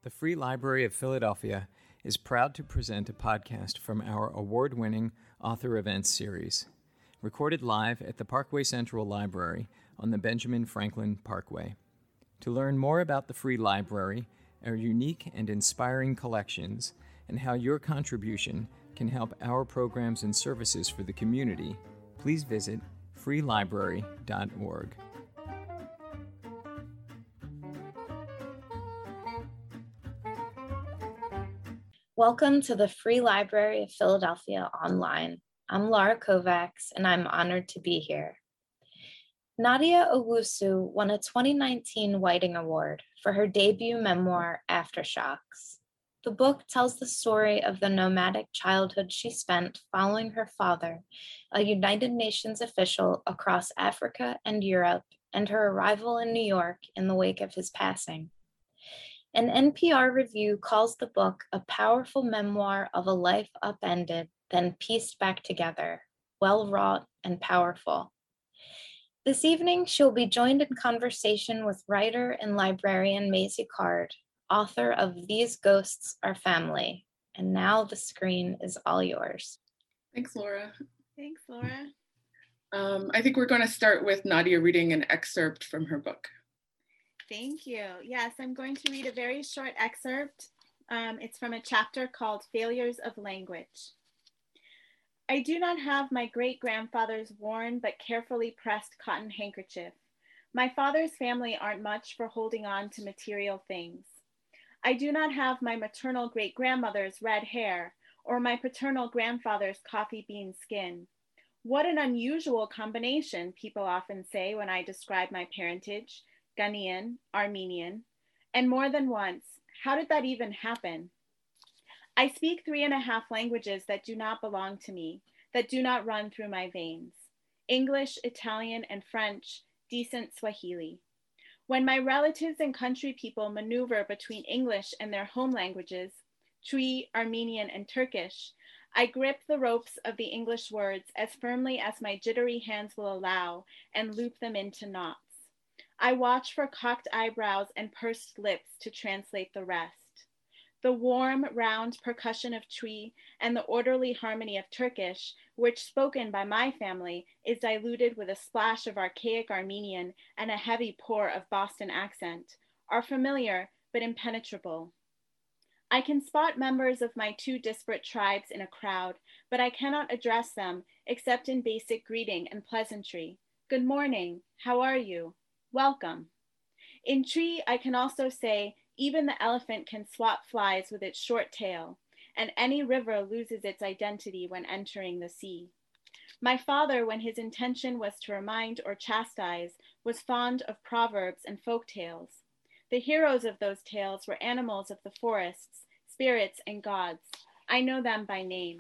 The Free Library of Philadelphia is proud to present a podcast from our award-winning Author Events series, recorded live at the Parkway Central Library on the Benjamin Franklin Parkway. To learn more about the Free Library, our unique and inspiring collections, and how your contribution can help our programs and services for the community, please visit freelibrary.org. Welcome to the Free Library of Philadelphia Online. I'm Laura Kovacs, and I'm honored to be here. Nadia Owusu won a 2019 Whiting Award for her debut memoir, Aftershocks. The book tells the story of the nomadic childhood she spent following her father, a United Nations official across Africa and Europe, and her arrival in New York in the wake of his passing. An NPR review calls the book a powerful memoir of a life upended, then pieced back together, well-wrought and powerful. This evening, she'll be joined in conversation with writer and librarian Maisie Card, author of These Ghosts Are Family. And now the screen is all yours. Thanks, Laura. Thanks, Laura. I think we're going to start with Nadia reading an excerpt from her book. Thank you. Yes, I'm going to read a very short excerpt. It's from a chapter called Failures of Language. I do not have my great-grandfather's worn but carefully pressed cotton handkerchief. My father's family aren't much for holding on to material things. I do not have my maternal great-grandmother's red hair or my paternal grandfather's coffee bean skin. What an unusual combination, people often say when I describe my parentage. Ghanaian, Armenian, and more than once, how did that even happen? I speak 3.5 languages that do not belong to me, that do not run through my veins. English, Italian, and French, decent Swahili. When my relatives and country people maneuver between English and their home languages, Twi, Armenian, and Turkish, I grip the ropes of the English words as firmly as my jittery hands will allow and loop them into knots. I watch for cocked eyebrows and pursed lips to translate the rest. The warm, round percussion of Twi and the orderly harmony of Turkish, which spoken by my family is diluted with a splash of archaic Armenian and a heavy pour of Boston accent, are familiar but impenetrable. I can spot members of my two disparate tribes in a crowd, but I cannot address them except in basic greeting and pleasantry. Good morning, how are you? Welcome. In Twi, I can also say, even the elephant can swat flies with its short tail, and any river loses its identity when entering the sea. My father, when his intention was to remind or chastise, was fond of proverbs and folk tales. The heroes of those tales were animals of the forests, spirits, and gods. I know them by name.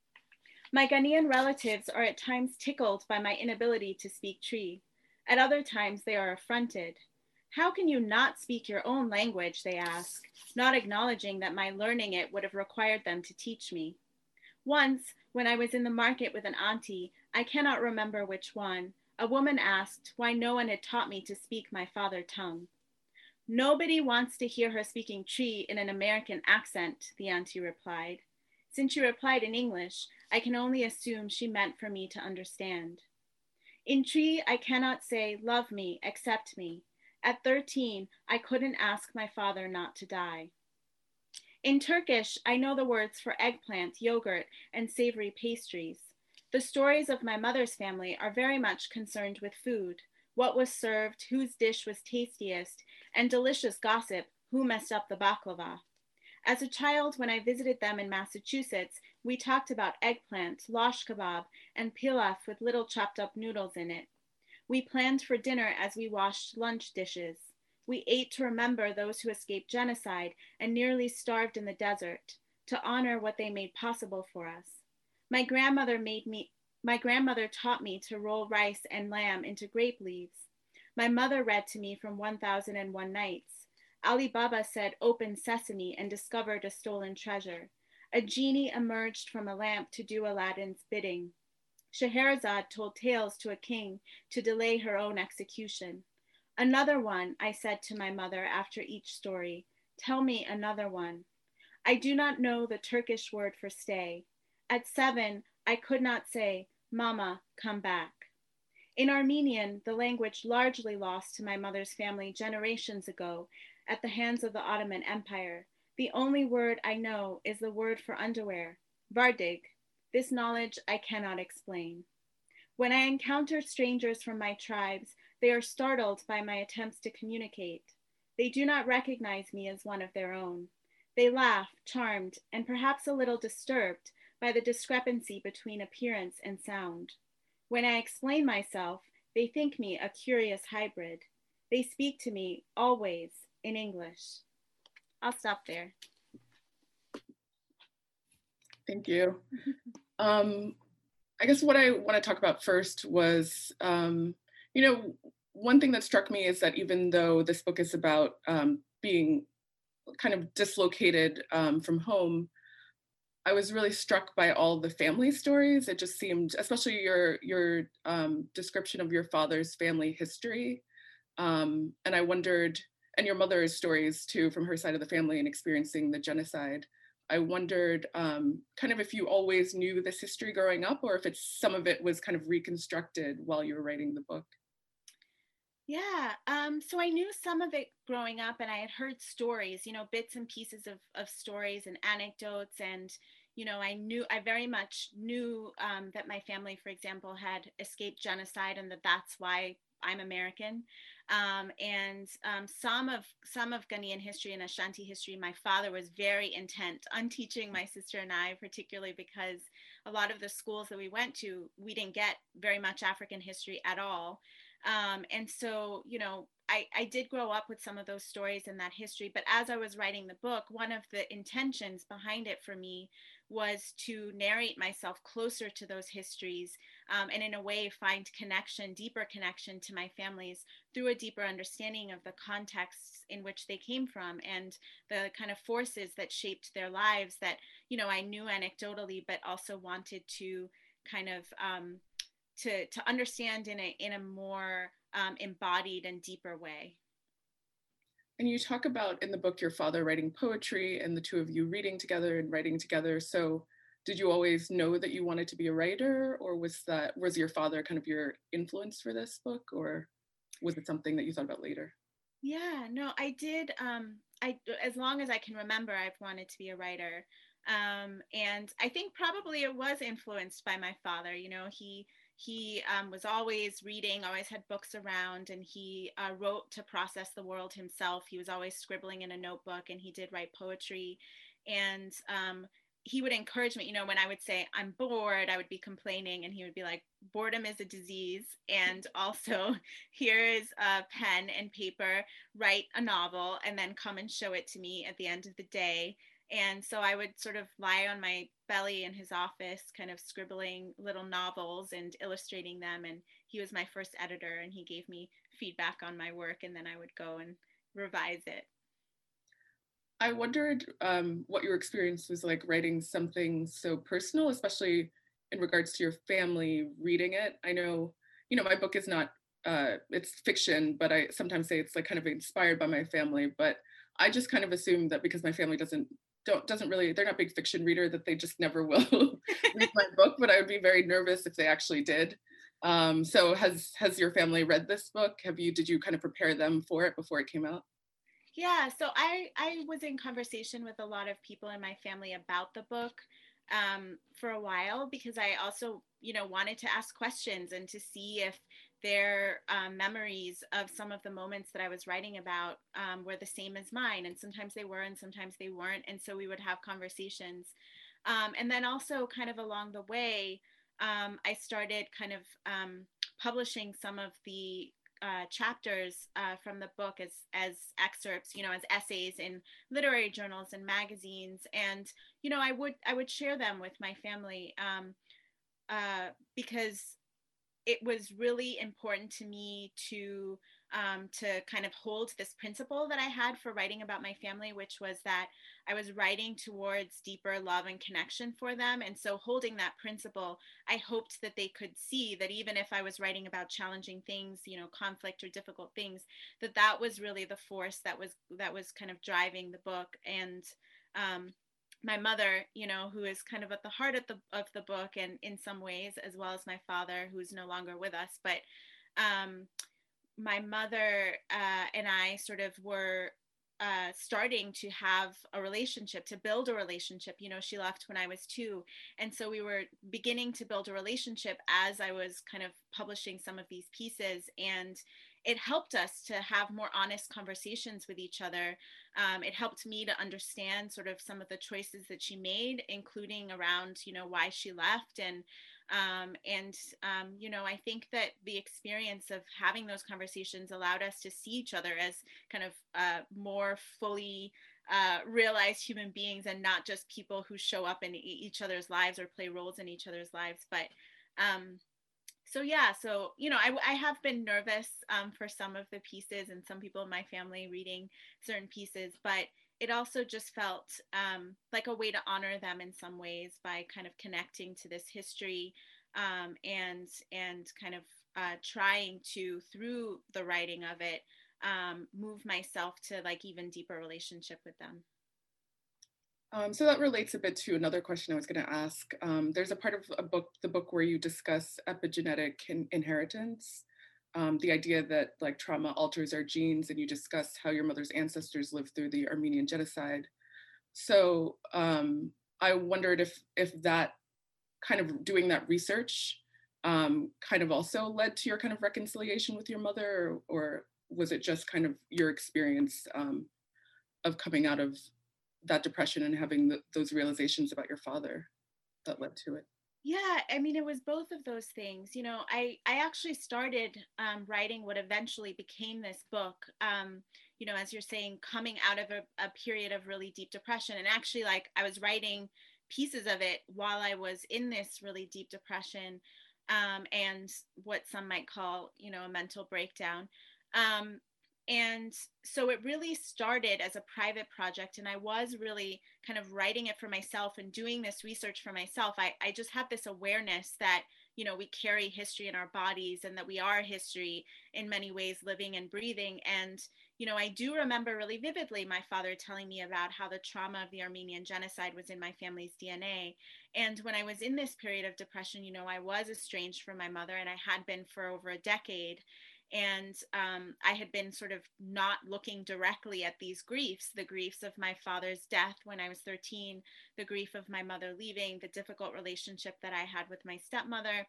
My Ghanaian relatives are at times tickled by my inability to speak Twi. At other times, they are affronted. How can you not speak your own language, they ask, not acknowledging that my learning it would have required them to teach me. Once, when I was in the market with an auntie, I cannot remember which one, a woman asked why no one had taught me to speak my father tongue. Nobody wants to hear her speaking Twi in an American accent, the auntie replied. Since she replied in English, I can only assume she meant for me to understand. In Twi, I cannot say, love me, accept me. At 13, I couldn't ask my father not to die. In Turkish, I know the words for eggplant, yogurt, and savory pastries. The stories of my mother's family are very much concerned with food, what was served, whose dish was tastiest, and delicious gossip, who messed up the baklava. As a child, when I visited them in Massachusetts, we talked about eggplant, losh kebab, and pilaf with little chopped up noodles in it. We planned for dinner as we washed lunch dishes. We ate to remember those who escaped genocide and nearly starved in the desert, to honor what they made possible for us. My grandmother taught me to roll rice and lamb into grape leaves. My mother read to me from 1001 Nights. Ali Baba said, "Open sesame," and discovered a stolen treasure. A genie emerged from a lamp to do Aladdin's bidding. Scheherazade told tales to a king to delay her own execution. Another one, I said to my mother after each story. Tell me another one. I do not know the Turkish word for stay. At 7, I could not say, Mama, come back. In Armenian, the language largely lost to my mother's family generations ago at the hands of the Ottoman Empire, the only word I know is the word for underwear, vardig. This knowledge I cannot explain. When I encounter strangers from my tribes, they are startled by my attempts to communicate. They do not recognize me as one of their own. They laugh, charmed, and perhaps a little disturbed by the discrepancy between appearance and sound. When I explain myself, they think me a curious hybrid. They speak to me, always, in English. I'll stop there. Thank you. I guess what I want to talk about first was, one thing that struck me is that even though this book is about being kind of dislocated from home, I was really struck by all the family stories. It just seemed, especially your description of your father's family history. And I wondered, and your mother's stories too, from her side of the family and experiencing the genocide. I wondered kind of if you always knew this history growing up, or if some of it was kind of reconstructed while you were writing the book. Yeah, so I knew some of it growing up, and I had heard stories, bits and pieces of stories and anecdotes. And, I very much knew that my family, for example, had escaped genocide, and that's why I'm American. And some of Ghanaian history and Ashanti history, my father was very intent on teaching my sister and I, particularly because a lot of the schools that we went to, we didn't get very much African history at all. And so, I did grow up with some of those stories and that history, but as I was writing the book, one of the intentions behind it for me was to narrate myself closer to those histories, and in a way find deeper connection to my families through a deeper understanding of the contexts in which they came from and the kind of forces that shaped their lives that, I knew anecdotally, but also wanted to kind of to understand in a more embodied and deeper way. And you talk about in the book your father writing poetry and the two of you reading together and writing together. So did you always know that you wanted to be a writer, or was your father kind of your influence for this book, or was it something that you thought about later? Yeah, no, I did. As long as I can remember, I've wanted to be a writer. And I think probably it was influenced by my father. He was always reading, always had books around, and he wrote to process the world himself. He was always scribbling in a notebook, and he did write poetry. And he would encourage me, when I would say, I'm bored, I would be complaining, and he would be like, boredom is a disease. And also, here is a pen and paper, write a novel, and then come and show it to me at the end of the day. And so I would sort of lie on my belly in his office, kind of scribbling little novels and illustrating them. And he was my first editor, and he gave me feedback on my work, and then I would go and revise it. I wondered what your experience was like writing something so personal, especially in regards to your family reading it. I know, my book is not, it's fiction, but I sometimes say it's like kind of inspired by my family. But I just kind of assume that because my family they're not big fiction reader, that they just never will read my book, but I would be very nervous if they actually did. So has your family read this book? Did you kind of prepare them for it before it came out? Yeah, so I was in conversation with a lot of people in my family about the book for a while, because I also, wanted to ask questions and to see if their memories of some of the moments that I was writing about were the same as mine. And sometimes they were, and sometimes they weren't. And so we would have conversations. And then also kind of along the way, I started kind of publishing some of the chapters from the book as excerpts, as essays in literary journals and magazines. And, I would share them with my family because it was really important to me to kind of hold this principle that I had for writing about my family, which was that I was writing towards deeper love and connection for them. And so holding that principle, I hoped that they could see that even if I was writing about challenging things, you know, conflict or difficult things, that that was really the force that was kind of driving the book. And my mother, you know, who is kind of at the heart of the book, and in some ways, as well as my father, who's no longer with us, but my mother and I sort of were starting to have a relationship, to build a relationship. You know, she left when I was 2. And so we were beginning to build a relationship as I was kind of publishing some of these pieces. And it helped us to have more honest conversations with each other. It helped me to understand sort of some of the choices that she made, including around, you know, why she left. And you know, I think that the experience of having those conversations allowed us to see each other as kind of more fully realized human beings, and not just people who show up in each other's lives or play roles in each other's lives. But so yeah, so, you know, I have been nervous for some of the pieces, and some people in my family reading certain pieces, but it also just felt like a way to honor them in some ways by kind of connecting to this history, and kind of trying to, through the writing of it, move myself to like even deeper relationship with them. So that relates a bit to another question I was going to ask. There's a part of the book where you discuss epigenetic inheritance, the idea that like trauma alters our genes, and you discuss how your mother's ancestors lived through the Armenian genocide. So I wondered if that kind of doing that research kind of also led to your kind of reconciliation with your mother, or was it just kind of your experience of coming out of that depression and having those realizations about your father that led to it? Yeah, I mean, it was both of those things. You know, I actually started writing what eventually became this book, you know, as you're saying, coming out of a period of really deep depression. And actually, like, I was writing pieces of it while I was in this really deep depression, and what some might call, you know, a mental breakdown. And so it really started as a private project, and I was really kind of writing it for myself and doing this research for myself. I just had this awareness that, you know, we carry history in our bodies, and that we are history in many ways, living and breathing. And, you know, I do remember really vividly my father telling me about how the trauma of the Armenian genocide was in my family's DNA. And when I was in this period of depression, you know, I was estranged from my mother, and I had been for over a decade. And I had been sort of not looking directly at these griefs, the griefs of my father's death when I was 13, the grief of my mother leaving, the difficult relationship that I had with my stepmother.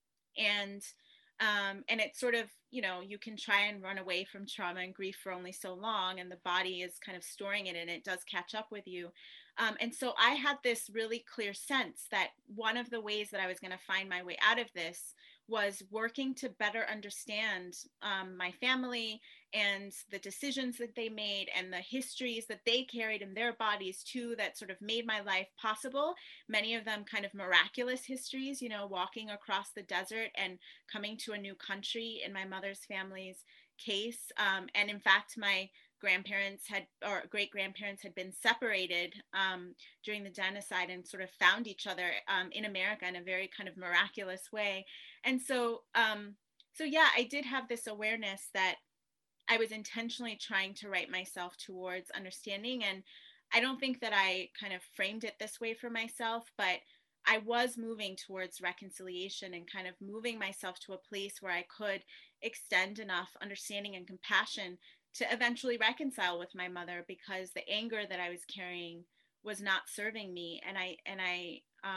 And it's sort of, you know, you can try and run away from trauma and grief for only so long, and the body is kind of storing it, and it does catch up with you. And so I had this really clear sense that one of the ways that I was going to find my way out of this was working to better understand my family and the decisions that they made and the histories that they carried in their bodies too, that sort of made my life possible. Many of them kind of miraculous histories, you know, walking across the desert and coming to a new country in my mother's family's case. And in fact, my grandparents had, or great grandparents had been separated during the genocide, and sort of found each other in America in a very kind of miraculous way. And so yeah, I did have this awareness that I was intentionally trying to write myself towards understanding. And I don't think that I kind of framed it this way for myself, but I was moving towards reconciliation and kind of moving myself to a place where I could extend enough understanding and compassion to eventually reconcile with my mother, because the anger that I was carrying was not serving me. And I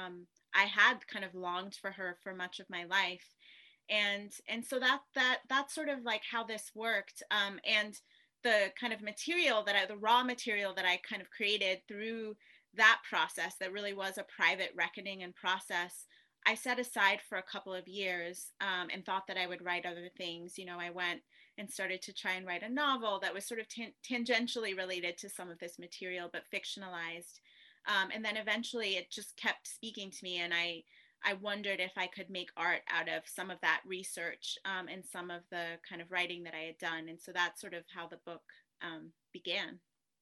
had kind of longed for her for much of my life. And so that's sort of like how this worked. And the kind of material the raw material that I kind of created through that process, that really was a private reckoning and process, I set aside for a couple of years, and thought that I would write other things. You know, I went and started to try and write a novel that was sort of tangentially related to some of this material, but fictionalized. And then eventually it just kept speaking to me, and I I wondered if I could make art out of some of that research and some of the kind of writing that I had done. And so that's sort of how the book began.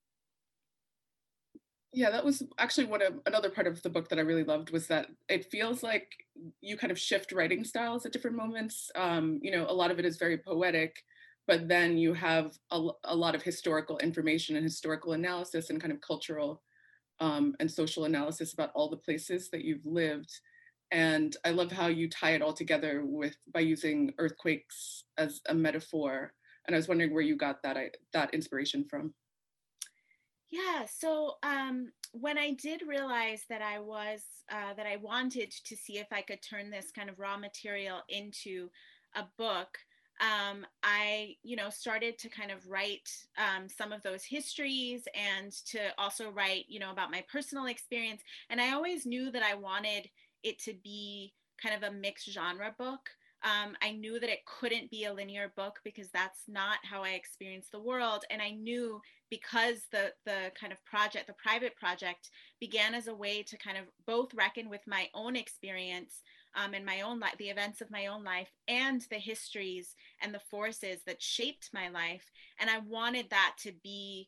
Yeah, that was actually another part of the book that I really loved, was that it feels like you kind of shift writing styles at different moments. A lot of it is very poetic, but then you have a lot of historical information and historical analysis and kind of cultural and social analysis about all the places that you've lived. And I love how you tie it all together by using earthquakes as a metaphor. And I was wondering where you got that inspiration from. Yeah, so when I did realize that I wanted to see if I could turn this kind of raw material into a book, I, started to kind of write some of those histories and to also write, about my personal experience. And I always knew that I wanted it to be kind of a mixed genre book. I knew that it couldn't be a linear book because that's not how I experienced the world. And I knew, because the kind of project, the private project, began as a way to kind of both reckon with my own experience and my own life, the events of my own life, and the histories and the forces that shaped my life. And I wanted that to be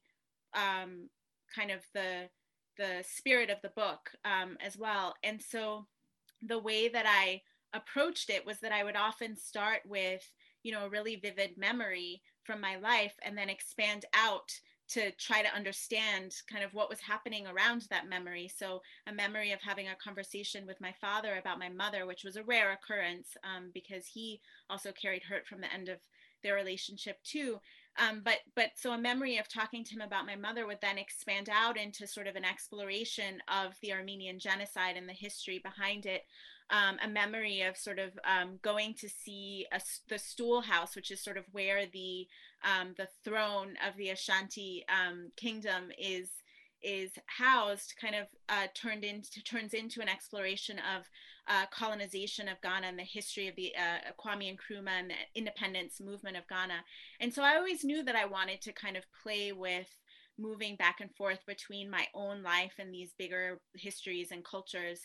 kind of the spirit of the book as well. And so the way that I approached it was that I would often start with, a really vivid memory from my life and then expand out to try to understand kind of what was happening around that memory. So a memory of having a conversation with my father about my mother, which was a rare occurrence because he also carried hurt from the end of their relationship too. But so a memory of talking to him about my mother would then expand out into sort of an exploration of the Armenian genocide and the history behind it. A memory of sort of going to see the Stool House, which is sort of where the throne of the Ashanti kingdom is housed, kind of turns into an exploration of colonization of Ghana and the history of the Kwame Nkrumah and the independence movement of Ghana. And so I always knew that I wanted to kind of play with moving back and forth between my own life and these bigger histories and cultures.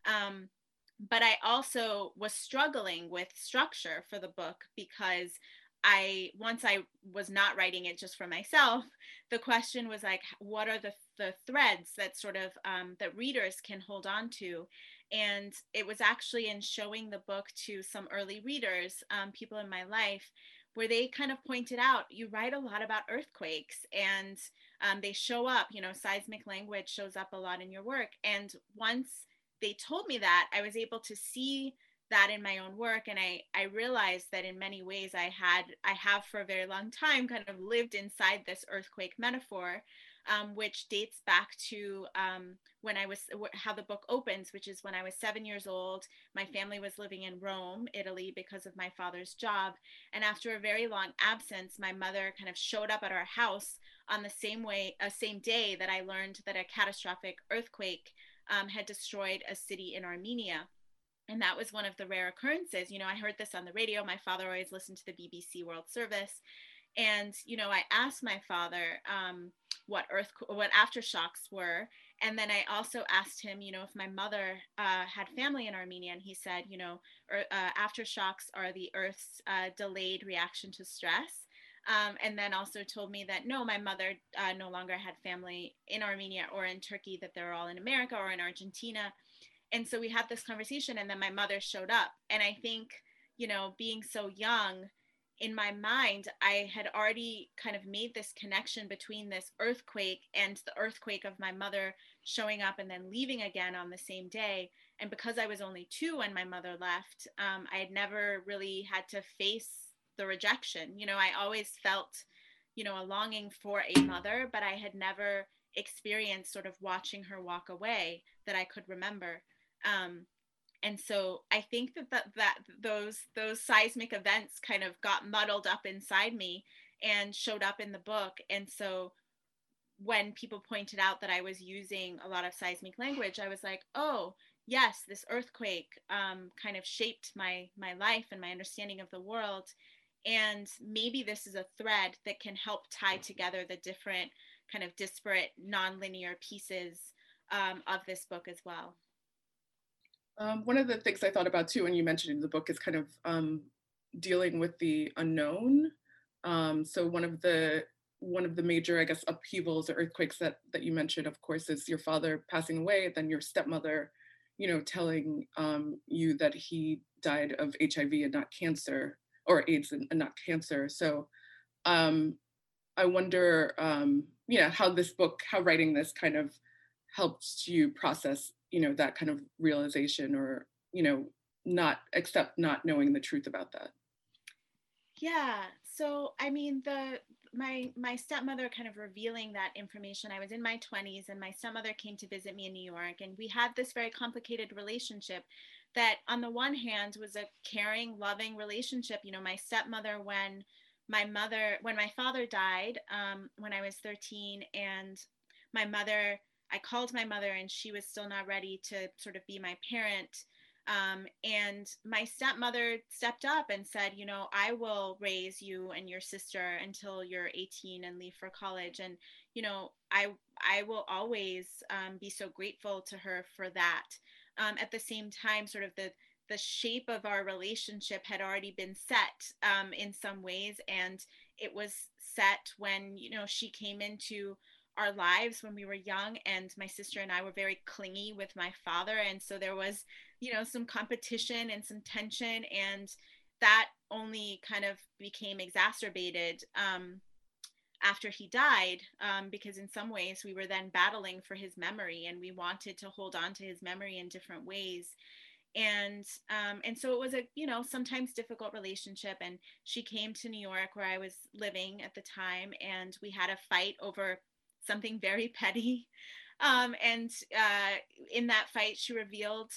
But I also was struggling with structure for the book because once I was not writing it just for myself, the question was like, what are the threads that sort of that readers can hold on to? And it was actually in showing the book to some early readers, people in my life, where they kind of pointed out, you write a lot about earthquakes and they show up, seismic language shows up a lot in your work. And once they told me that, I was able to see that in my own work. And I realized that in many ways I have for a very long time kind of lived inside this earthquake metaphor, which dates back to how the book opens, which is when I was 7 years old. My family was living in Rome, Italy, because of my father's job. And after a very long absence, my mother kind of showed up at our house on the same day that I learned that a catastrophic earthquake had destroyed a city in Armenia. And that was one of the rare occurrences. I heard this on the radio. My father always listened to the BBC World Service. And, I asked my father what aftershocks were. And then I also asked him, if my mother had family in Armenia. And he said, aftershocks are the Earth's delayed reaction to stress. And then also told me that no, my mother no longer had family in Armenia or in Turkey, that they're all in America or in Argentina. And so we had this conversation, and then my mother showed up. And I think, being so young, in my mind, I had already kind of made this connection between this earthquake and the earthquake of my mother showing up and then leaving again on the same day. And because I was only 2 when my mother left, I had never really had to face the rejection. I always felt, a longing for a mother, but I had never experienced sort of watching her walk away that I could remember. And so I think that those seismic events kind of got muddled up inside me and showed up in the book. And so when people pointed out that I was using a lot of seismic language, I was like, oh, yes, this earthquake kind of shaped my life and my understanding of the world. And maybe this is a thread that can help tie together the different kind of disparate, nonlinear pieces of this book as well. One of the things I thought about too, when you mentioned in the book, is kind of dealing with the unknown. So one of the major, I guess, upheavals or earthquakes that you mentioned, of course, is your father passing away, then your stepmother, telling you that he died of HIV and not cancer, or AIDS and not cancer. So um, I wonder, how writing this kind of helped you process, that kind of realization, or, not knowing the truth about that. Yeah. So I mean, my stepmother kind of revealing that information. I was in my 20s, and my stepmother came to visit me in New York, and we had this very complicated relationship that on the one hand was a caring, loving relationship. My stepmother, when my father died, when I was 13, and my mother, I called my mother, and she was still not ready to sort of be my parent. And my stepmother stepped up and said, I will raise you and your sister until you're 18 and leave for college. And, I will always be so grateful to her for that. At the same time, sort of the shape of our relationship had already been set in some ways. And it was set when, she came into our lives when we were young, and my sister and I were very clingy with my father. And so there was, some competition and some tension, and that only kind of became exacerbated after he died, because in some ways we were then battling for his memory, and we wanted to hold on to his memory in different ways. And so it was a sometimes difficult relationship. And she came to New York, where I was living at the time, and we had a fight over something very petty. And in that fight, she revealed,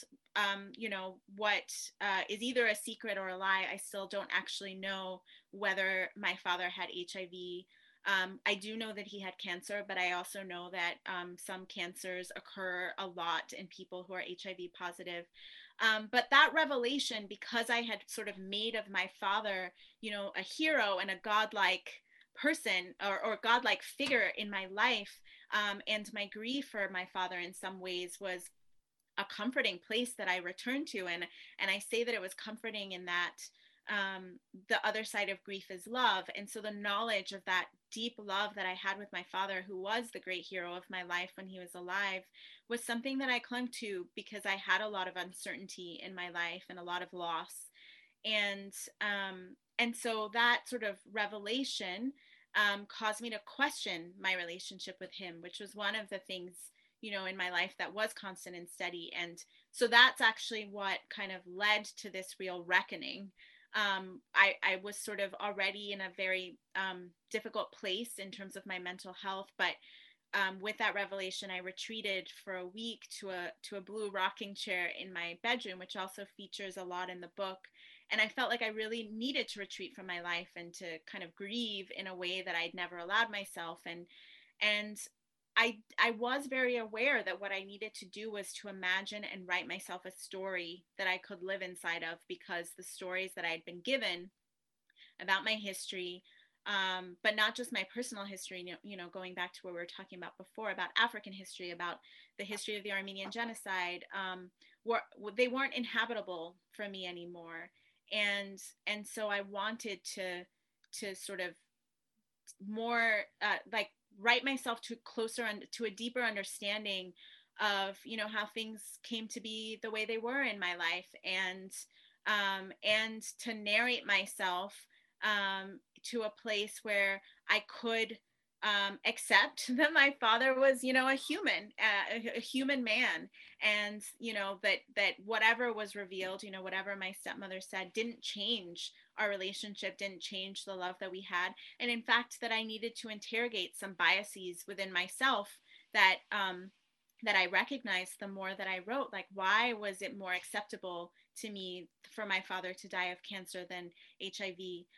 what is either a secret or a lie. I still don't actually know whether my father had HIV. I do know that he had cancer, but I also know that some cancers occur a lot in people who are HIV positive. But that revelation, because I had sort of made of my father, a hero and a godlike person, or godlike figure in my life, and my grief for my father in some ways was a comforting place that I returned to. And I say that it was comforting in that the other side of grief is love. And so the knowledge of that deep love that I had with my father, who was the great hero of my life when he was alive, was something that I clung to, because I had a lot of uncertainty in my life and a lot of loss. And so that sort of revelation caused me to question my relationship with him, which was one of the things, in my life that was constant and steady. And so that's actually what kind of led to this real reckoning. I was sort of already in a very difficult place in terms of my mental health, but with that revelation, I retreated for a week to a blue rocking chair in my bedroom, which also features a lot in the book. And I felt like I really needed to retreat from my life and to kind of grieve in a way that I'd never allowed myself. And I was very aware that what I needed to do was to imagine and write myself a story that I could live inside of, because the stories that I'd been given about my history, but not just my personal history, going back to what we were talking about before, about African history, about the history of the Armenian genocide, they weren't inhabitable for me anymore. And so I wanted to sort of more like write myself to a deeper understanding of how things came to be the way they were in my life, and to narrate myself to a place where I could accept that my father was, a human man, and that whatever was revealed, whatever my stepmother said, didn't change our relationship, didn't change the love that we had, and in fact that I needed to interrogate some biases within myself that I recognized the more that I wrote. Like, why was it more acceptable to me for my father to die of cancer than HIV?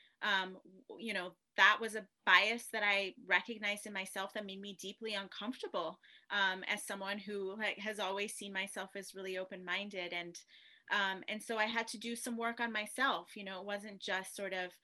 That was a bias that I recognized in myself that made me deeply uncomfortable, as someone who has always seen myself as really open-minded. And so I had to do some work on myself. It wasn't just sort of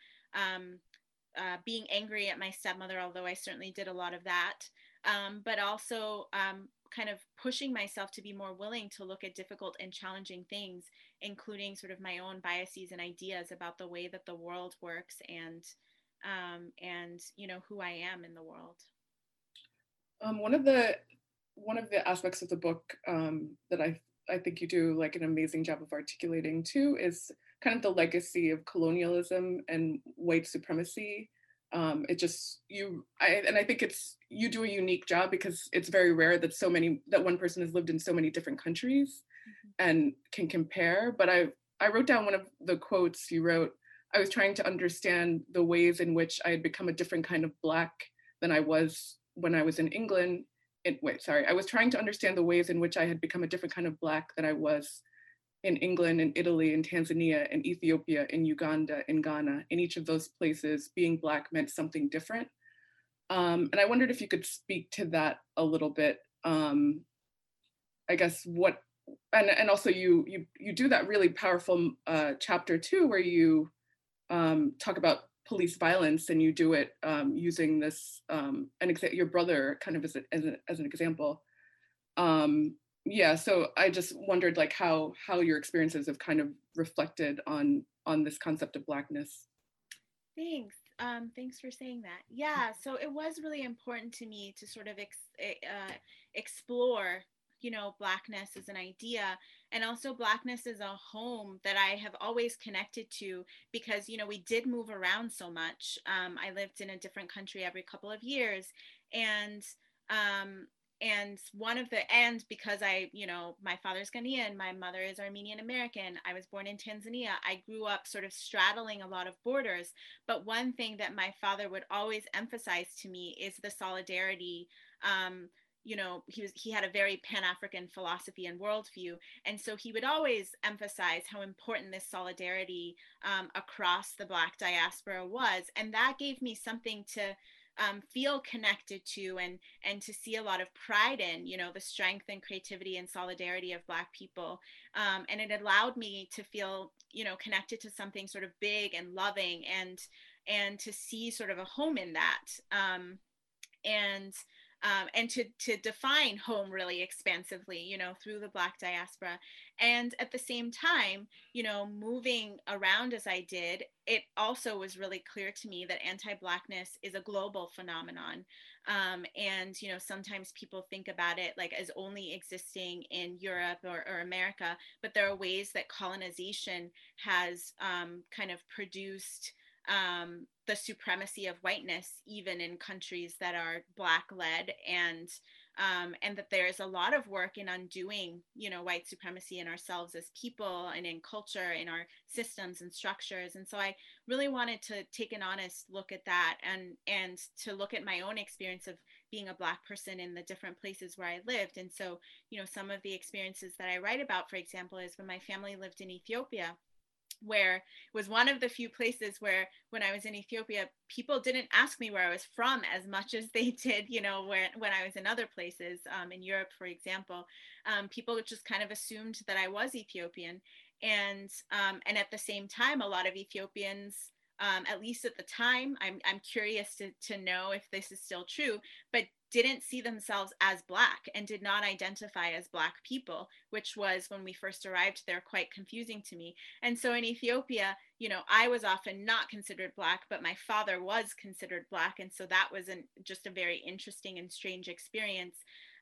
being angry at my stepmother, although I certainly did a lot of that, but also kind of pushing myself to be more willing to look at difficult and challenging things, including sort of my own biases and ideas about the way that the world works, and you know, who I am in the world. One of the aspects of the book that I think you do like an amazing job of articulating too is kind of the legacy of colonialism and white supremacy. It just I think you do a unique job because it's very rare that one person has lived in so many different countries and can compare. But I wrote down one of the quotes you wrote. I was trying to understand the ways in which I had become a different kind of Black than I was when I was in England. I was trying to understand the ways in which I had become a different kind of Black than I was in England, in Italy, in Tanzania, in Ethiopia, in Uganda, in Ghana. In each of those places, being Black meant something different. And I wondered if you could speak to that a little bit. I guess and also you do that really powerful chapter too, where you talk about police violence, and you do it using this your brother kind of as an example. So I just wondered like how your experiences have kind of reflected on this concept of Blackness. Thanks. Thanks for saying that. Yeah, so it was really important to me to sort of explore, you know, Blackness as an idea, and also Blackness as a home that I have always connected to, because, you know, we did move around so much. I lived in a different country every couple of years, and because you know, my father's Ghanaian, my mother is Armenian American, I was born in Tanzania, I grew up sort of straddling a lot of borders. But one thing that my father would always emphasize to me is the solidarity. You know, he had a very Pan-African philosophy and worldview, and so he would always emphasize how important this solidarity across the Black diaspora was, and that gave me something to feel connected to, and to see a lot of pride in, you know, the strength and creativity and solidarity of Black people, and it allowed me to feel, you know, connected to something sort of big and loving, and to see sort of a home in that, and to define home really expansively, you know, through the Black diaspora. And at the same time, you know, moving around as I did, it also was really clear to me that anti-Blackness is a global phenomenon. And, you know, sometimes people think about it like as only existing in Europe or America, but there are ways that colonization has kind of produced the supremacy of whiteness, even in countries that are Black led, and that there's a lot of work in undoing, you know, white supremacy in ourselves as people, and in culture, in our systems and structures. And so I really wanted to take an honest look at that, and to look at my own experience of being a Black person in the different places where I lived. And so, you know, some of the experiences that I write about, for example, is when my family lived in Ethiopia, where it was one of the few places where when I was in Ethiopia, people didn't ask me where I was from as much as they did, you know, when I was in other places, in Europe, for example. People just kind of assumed that I was Ethiopian. And at the same time, a lot of Ethiopians, at least at the time, I'm curious to know if this is still true, but didn't see themselves as Black and did not identify as Black people, which was, when we first arrived there, quite confusing to me. And so in Ethiopia, you know, I was often not considered Black, but my father was considered Black. And so that was just a very interesting and strange experience.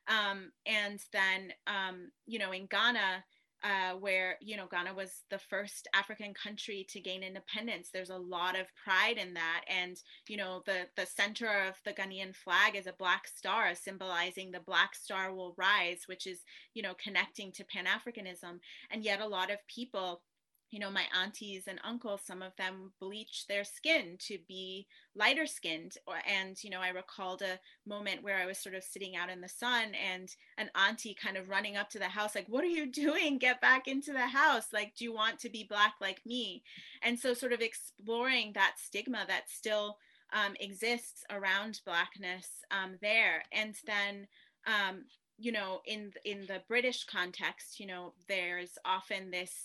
And then, you know, in Ghana, where, you know, Ghana was the first African country to gain independence. There's a lot of pride in that. And, you know, the center of the Ghanaian flag is a Black star, symbolizing the Black star will rise, which is, you know, connecting to Pan-Africanism. And yet a lot of people, you know, my aunties and uncles, some of them bleach their skin to be lighter skinned. And, you know, I recalled a moment where I was sort of sitting out in the sun, and an auntie kind of running up to the house, like, "What are you doing? Get back into the house. Like, do you want to be Black like me?" And so sort of exploring that stigma that still exists around Blackness there. And then, you know, in the British context, you know, there's often this,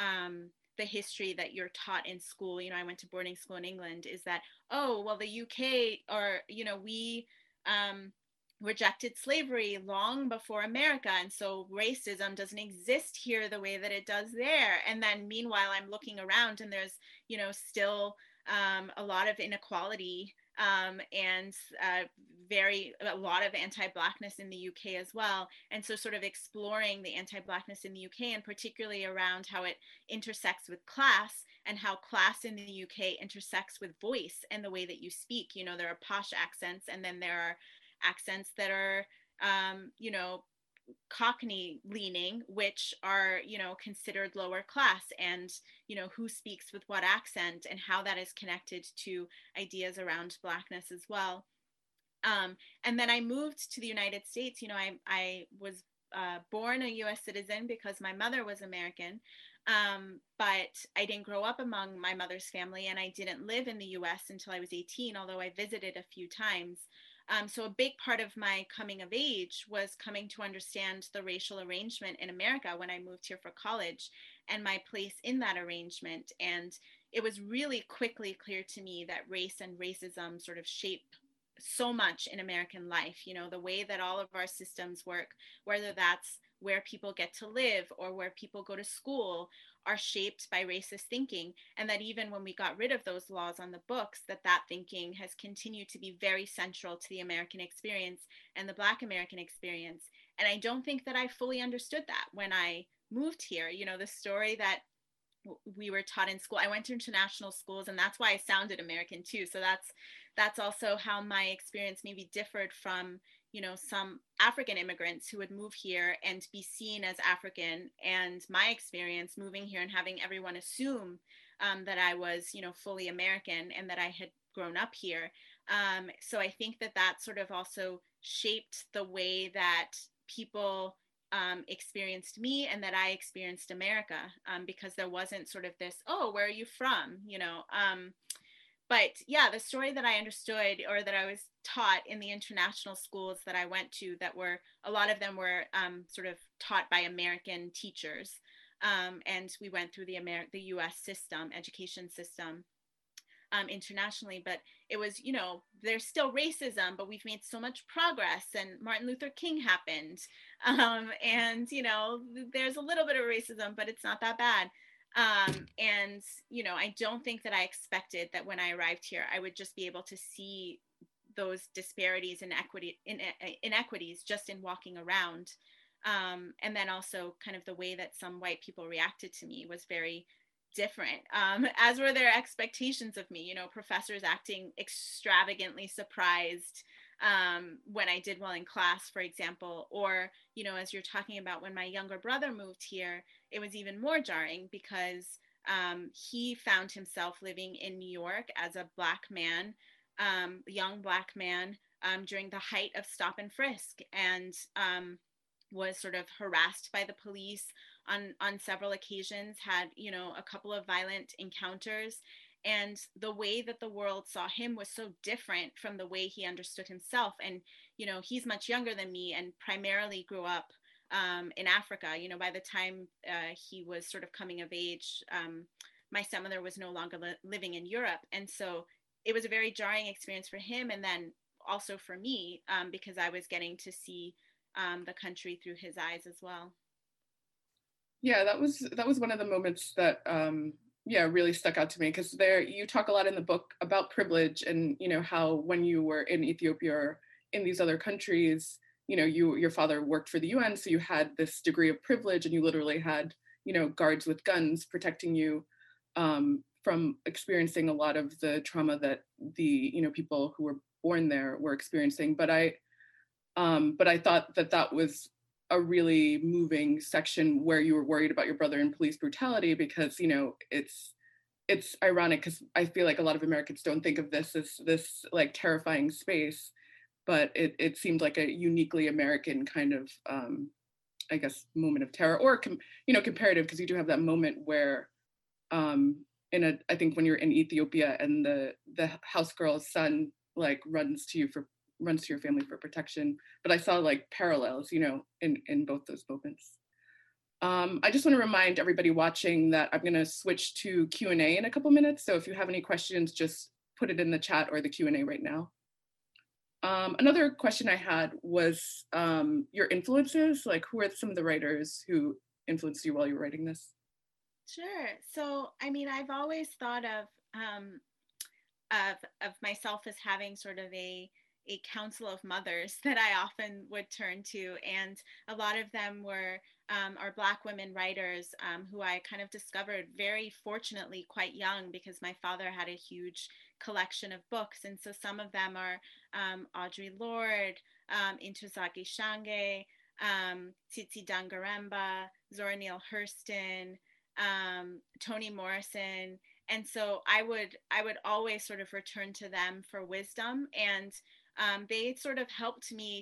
the history that you're taught in school, you know, I went to boarding school in England, is that, oh, well, the UK, or, you know, we rejected slavery long before America. And so racism doesn't exist here the way that it does there. And then meanwhile, I'm looking around and there's, still a lot of inequality and a lot of anti-Blackness in the UK as well. And so sort of exploring the anti-Blackness in the UK, and particularly around how it intersects with class, and how class in the UK intersects with voice and the way that you speak. There are posh accents, and then there are accents that are, Cockney leaning, which are, considered lower class, and, who speaks with what accent and how that is connected to ideas around Blackness as well. And then I moved to the United States. I was born a US citizen because my mother was American, but I didn't grow up among my mother's family, and I didn't live in the US until I was 18, although I visited a few times. So a big part of my coming of age was coming to understand the racial arrangement in America when I moved here for college, and my place in that arrangement. And it was really quickly clear to me that race and racism sort of shape so much in American life. The way that all of our systems work, whether that's where people get to live or where people go to school, are shaped by racist thinking. And that even when we got rid of those laws on the books, that thinking has continued to be very central to the American experience and the Black American experience. And I don't think that I fully understood that when I moved here. The story that we were taught in school, I went to international schools, and that's why I sounded American too. So that's also how my experience maybe differed from some African immigrants who would move here and be seen as African, and my experience moving here and having everyone assume that I was fully American and that I had grown up here. So I think that sort of also shaped the way that people experienced me and that I experienced America, because there wasn't sort of this, oh, where are you from? But yeah, the story that I understood, or that I was taught in the international schools that I went to, a lot of them were sort of taught by American teachers. And we went through the US system, education system, internationally, but it was, there's still racism, but we've made so much progress, and Martin Luther King happened. And, there's a little bit of racism, but it's not that bad. And, I don't think that I expected that when I arrived here, I would just be able to see those disparities and inequities just in walking around. And then also kind of the way that some white people reacted to me was very different, as were their expectations of me. Professors acting extravagantly surprised when I did well in class, for example, or, as you're talking about, when my younger brother moved here, it was even more jarring because he found himself living in New York as a Black man, young Black man, during the height of stop and frisk, and was sort of harassed by the police on several occasions, had, a couple of violent encounters. And the way that the world saw him was so different from the way he understood himself. And, he's much younger than me and primarily grew up in Africa. By the time he was sort of coming of age, my stepmother was no longer living in Europe. And so it was a very jarring experience for him. And then also for me, because I was getting to see the country through his eyes as well. Yeah, that was one of the moments that really stuck out to me, because there you talk a lot in the book about privilege, and how when you were in Ethiopia or in these other countries, your father worked for the UN, so you had this degree of privilege, and you literally had guards with guns protecting you from experiencing a lot of the trauma that the people who were born there were experiencing. But I thought that was a really moving section where you were worried about your brother and police brutality, because it's ironic, because I feel like a lot of Americans don't think of this as this like terrifying space, but it seemed like a uniquely American kind of I guess moment of terror, or comparative, because you do have that moment where I think when you're in Ethiopia and the house girl's son like runs to your family for protection. But I saw like parallels, in both those moments. I just want to remind everybody watching that I'm going to switch to Q&A in a couple minutes. So if you have any questions, just put it in the chat or the Q&A right now. Another question I had was your influences. Like, who are some of the writers who influenced you while you were writing this? Sure. So, I mean, I've always thought of myself as having sort of a council of mothers that I often would turn to, and a lot of them were are Black women writers who I kind of discovered very fortunately quite young, because my father had a huge collection of books, and so some of them are Audre Lorde, Ntozake Shange, Tsitsi Dangaremba, Zora Neale Hurston, Toni Morrison. And so I would always sort of return to them for wisdom, and they sort of helped me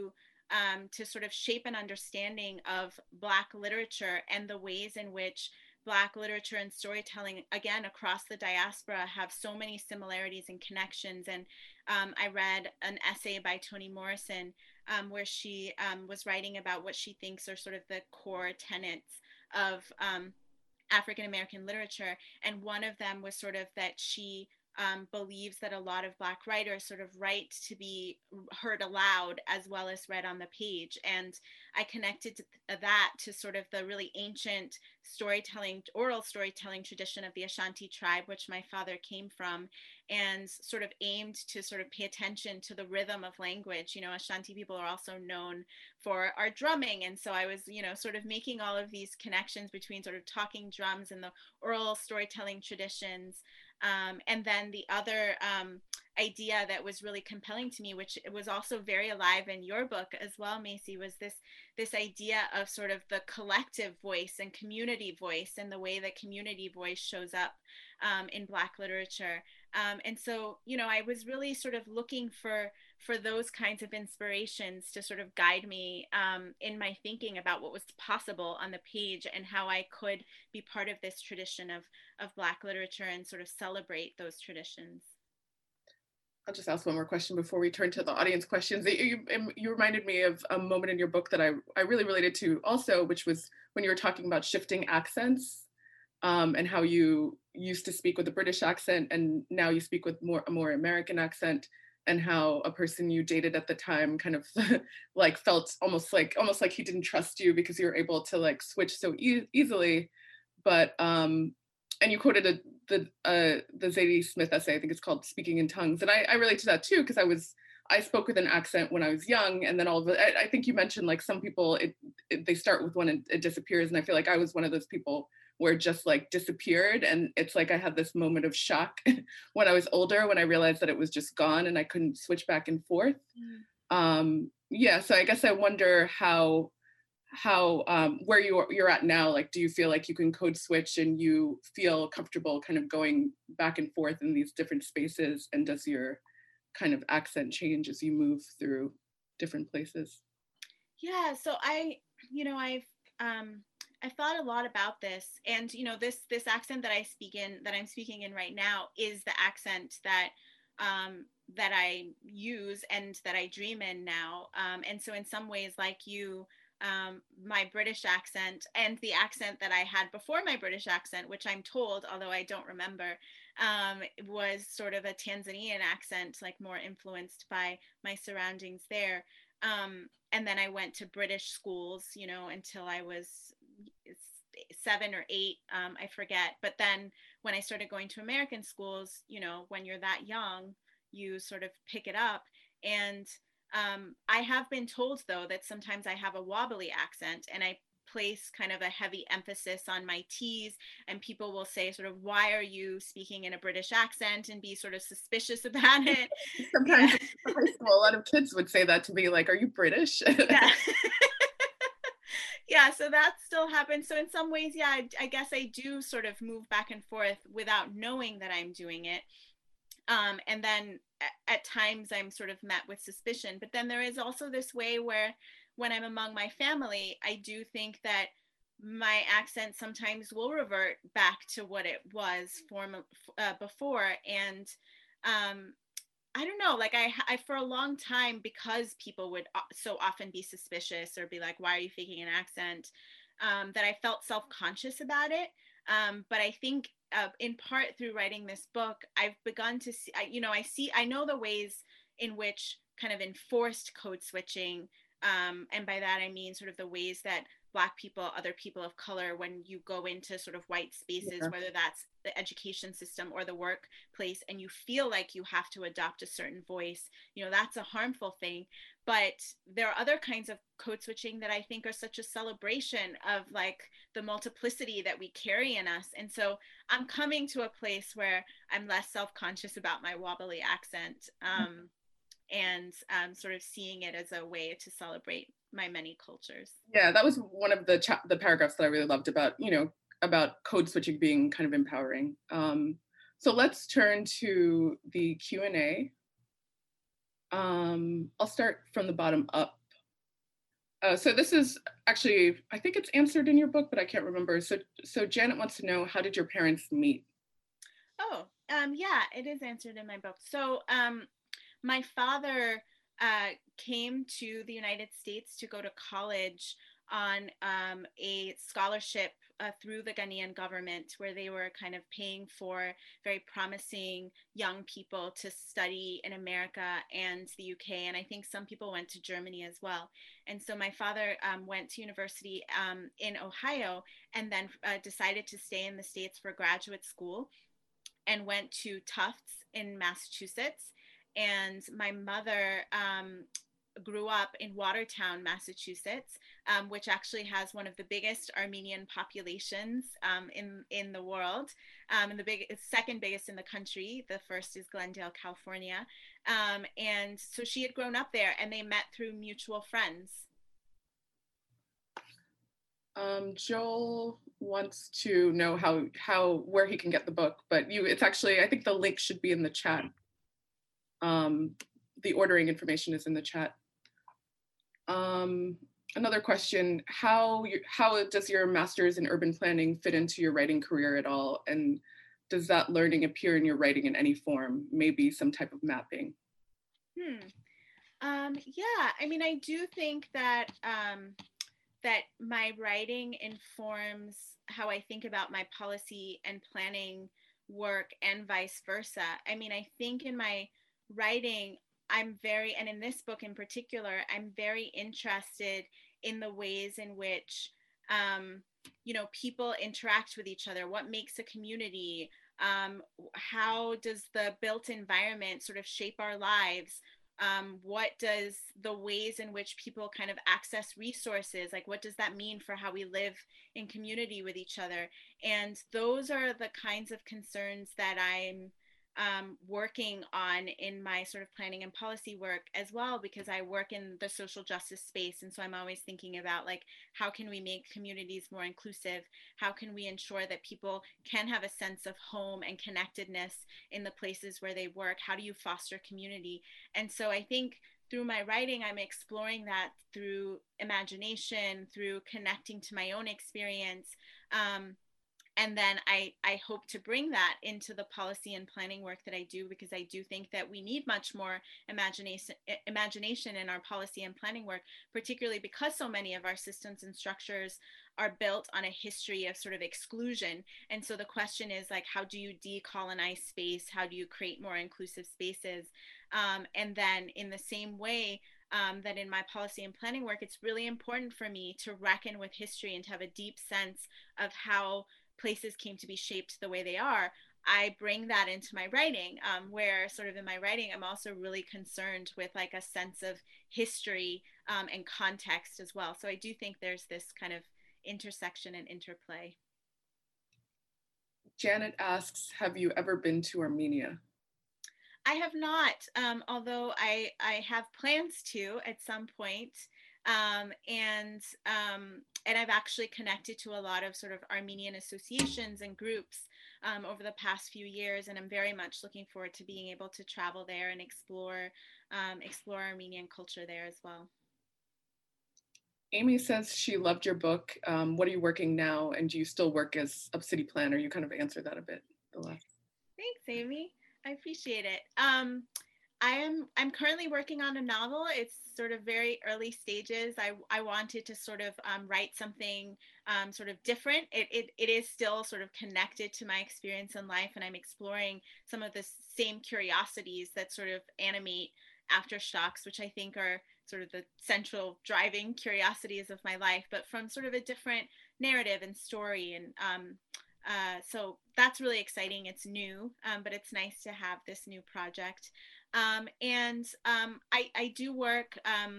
to sort of shape an understanding of Black literature and the ways in which Black literature and storytelling, again, across the diaspora, have so many similarities and connections. And I read an essay by Toni Morrison where she was writing about what she thinks are sort of the core tenets of African American literature. And one of them was sort of that she believes that a lot of Black writers sort of write to be heard aloud as well as read on the page. And I connected that to sort of the really ancient storytelling, oral storytelling tradition of the Ashanti tribe, which my father came from, and sort of aimed to sort of pay attention to the rhythm of language. You know, Ashanti people are also known for our drumming. And so I was, you know, sort of making all of these connections between sort of talking drums and the oral storytelling traditions. And then the other idea that was really compelling to me, which was also very alive in your book as well, Macy, was this idea of sort of the collective voice and community voice, and the way that community voice shows up in Black literature. And so, you know, I was really sort of looking for those kinds of inspirations to sort of guide me in my thinking about what was possible on the page, and how I could be part of this tradition of Black literature and sort of celebrate those traditions. I'll just ask one more question before we turn to the audience questions. You reminded me of a moment in your book that I really related to also, which was when you were talking about shifting accents and how you used to speak with a British accent and now you speak with a more American accent, and how a person you dated at the time kind of like felt almost like he didn't trust you because you were able to like switch so easily. But and you quoted the Zadie Smith essay, I think it's called Speaking in Tongues. And I relate to that too, because I spoke with an accent when I was young, and then I think you mentioned like some people, they start with one and it disappears. And I feel like I was one of those people where it just like disappeared. And it's like I had this moment of shock when I was older, when I realized that it was just gone and I couldn't switch back and forth. Yeah, so I guess I wonder how where you're at now, like, do you feel like you can code switch and you feel comfortable kind of going back and forth in these different spaces, and does your kind of accent change as you move through different places? Yeah, so I've thought a lot about this, and you know, this accent that I'm speaking in right now is the accent that that I use and that I dream in now. And so in some ways, like you, my British accent and the accent that I had before my British accent, which I'm told, although I don't remember, was sort of a Tanzanian accent, like more influenced by my surroundings there. And then I went to British schools, you know, until I was 7 or 8, I forget. But then when I started going to American schools, you know, when you're that young, you sort of pick it up. And I have been told, though, that sometimes I have a wobbly accent, and I place kind of a heavy emphasis on my T's, and people will say sort of, why are you speaking in a British accent, and be sort of suspicious about it. Sometimes in high school, a lot of kids would say that to me, like, are you British? Yeah. Yeah, so that still happens. So in some ways, yeah, I guess I do sort of move back and forth without knowing that I'm doing it. And then at times I'm sort of met with suspicion. But then there is also this way where when I'm among my family, I do think that my accent sometimes will revert back to what it was before. And I don't know, like I for a long time, because people would so often be suspicious or be like, why are you faking an accent? That I felt self-conscious about it. But I think in part through writing this book, I've begun to see, I know the ways in which kind of enforced code switching. And by that, I mean sort of the ways that Black people, other people of color, when you go into sort of white spaces, whether that's the education system or the workplace, and you feel like you have to adopt a certain voice, that's a harmful thing. But there are other kinds of code switching that I think are such a celebration of like the multiplicity that we carry in us. And so I'm coming to a place where I'm less self-conscious about my wobbly accent, and sort of seeing it as a way to celebrate my many cultures. Yeah, that was one of the paragraphs that I really loved about, about code switching being kind of empowering. So let's turn to the Q&A. I'll start from the bottom up. So this is actually, I think it's answered in your book, but I can't remember. So Janet wants to know, how did your parents meet? Oh, yeah, it is answered in my book. So my father came to the United States to go to college on a scholarship through the Ghanaian government, where they were kind of paying for very promising young people to study in America and the UK. And I think some people went to Germany as well. And so my father went to university in Ohio, and then decided to stay in the States for graduate school, and went to Tufts in Massachusetts. And my mother grew up in Watertown, Massachusetts, which actually has one of the biggest Armenian populations in the world, and the second biggest in the country. The first is Glendale, California. And so she had grown up there, and they met through mutual friends. Joel wants to know where he can get the book, but it's actually, I think the link should be in the chat. The ordering information is in the chat. Another question, how does your master's in urban planning fit into your writing career at all? And does that learning appear in your writing in any form, maybe some type of mapping? Yeah, I mean, I do think that that my writing informs how I think about my policy and planning work, and vice versa. I mean, I think in my writing, and in this book in particular, I'm very interested in the ways in which, people interact with each other. What makes a community? How does the built environment sort of shape our lives? What does the ways in which people kind of access resources, like what does that mean for how we live in community with each other? And those are the kinds of concerns that I'm working on in my sort of planning and policy work as well, because I work in the social justice space. And so I'm always thinking about like, how can we make communities more inclusive? How can we ensure that people can have a sense of home and connectedness in the places where they work? How do you foster community? And so I think through my writing, I'm exploring that through imagination, through connecting to my own experience. And then I hope to bring that into the policy and planning work that I do, because I do think that we need much more imagination in our policy and planning work, particularly because so many of our systems and structures are built on a history of sort of exclusion. And so the question is like, how do you decolonize space? How do you create more inclusive spaces? And then in the same way, that in my policy and planning work, it's really important for me to reckon with history and to have a deep sense of how places came to be shaped the way they are. I bring that into my writing, where sort of in my writing, I'm also really concerned with like a sense of history and context as well. So I do think there's this kind of intersection and interplay. Janet asks, have you ever been to Armenia? I have not, although I have plans to at some point. And I've actually connected to a lot of sort of Armenian associations and groups over the past few years, and I'm very much looking forward to being able to travel there and explore Armenian culture there as well. Amy says she loved your book. What are you working now, and do you still work as a city planner? You kind of answered that a bit. Thanks, Amy. I appreciate it. I'm currently working on a novel. It's sort of very early stages. I wanted to sort of write something sort of different. It is still sort of connected to my experience in life, and I'm exploring some of the same curiosities that sort of animate aftershocks, which I think are sort of the central driving curiosities of my life, but from sort of a different narrative and story. And so that's really exciting. It's new, but it's nice to have this new project. I do work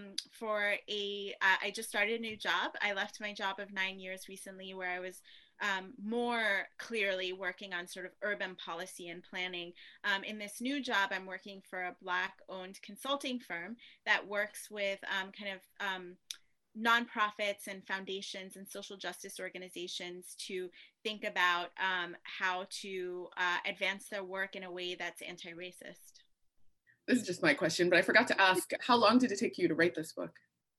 I just started a new job. I left my job of 9 years recently, where I was more clearly working on sort of urban policy and planning. In this new job, I'm working for a Black-owned consulting firm that works with nonprofits and foundations and social justice organizations to think about how to advance their work in a way that's anti-racist. This is just my question, but I forgot to ask, how long did it take you to write this book?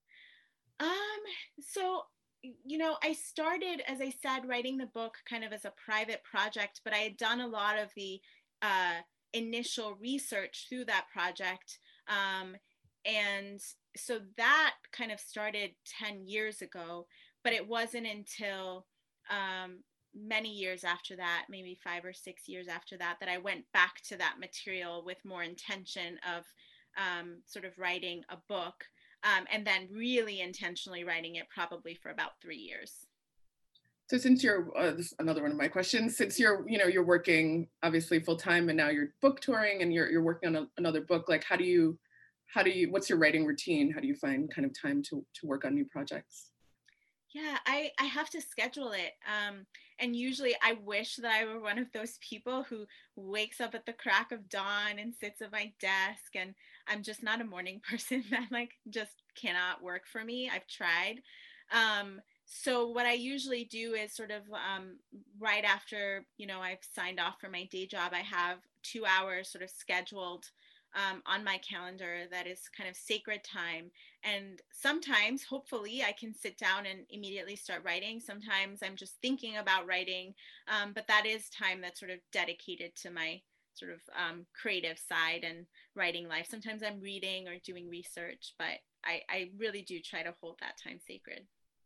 So, I started, as I said, writing the book kind of as a private project, but I had done a lot of the initial research through that project. And so that kind of started 10 years ago, but it wasn't until many years after that, maybe 5 or 6 years after that, that I went back to that material with more intention of sort of writing a book, and then really intentionally writing it probably for about 3 years. So since you're, this is another one of my questions, since you're working obviously full time and now you're book touring and you're working on another book, like how do you, what's your writing routine? How do you find kind of time to work on new projects? Yeah, I have to schedule it. And usually I wish that I were one of those people who wakes up at the crack of dawn and sits at my desk. And I'm just not a morning person. That just cannot work for me. I've tried. So what I usually do is sort of right after, I've signed off for my day job, I have 2 hours sort of scheduled on my calendar that is kind of sacred time. And sometimes, hopefully, I can sit down and immediately start writing. Sometimes I'm just thinking about writing, but that is time that's sort of dedicated to my sort of creative side and writing life. Sometimes I'm reading or doing research, but I really do try to hold that time sacred.